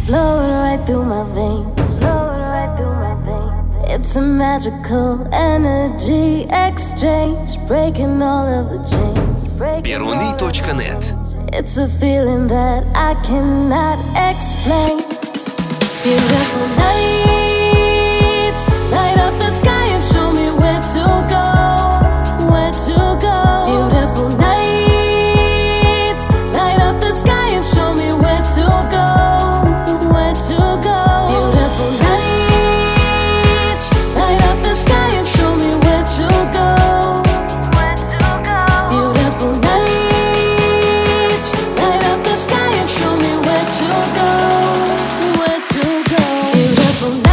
flowing right through my veins. It's a magical energy exchange, breaking all of the chains. Peruni.net. It's a feeling that I cannot explain. Beautiful nights, light up the sky and show me where to go, where to go. Beautiful nights, light up the sky and show me where to go, where to go. Beautiful nights, light up the sky and show me where to go, where to go. Beautiful nights, light up the sky and show me where to go, where to go. Beautiful nights.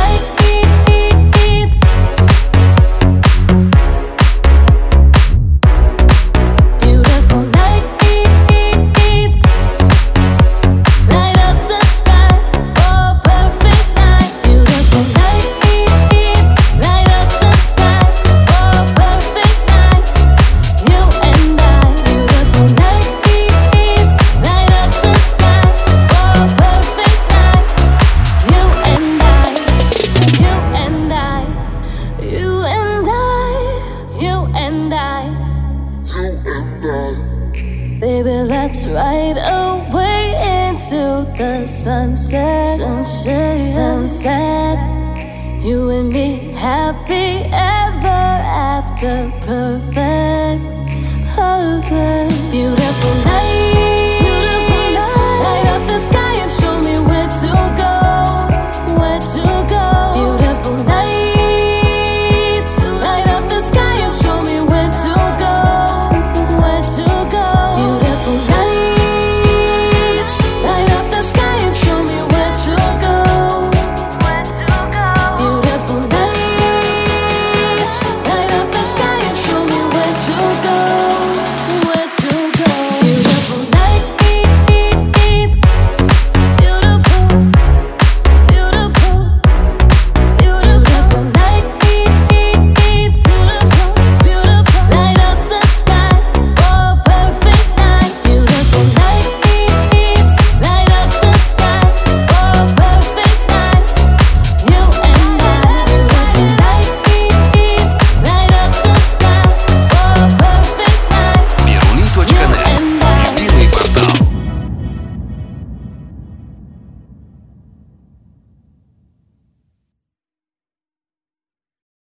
Baby, let's ride away into the sunset, sunset. You and me, happy ever after, perfect, perfect. Beautiful night.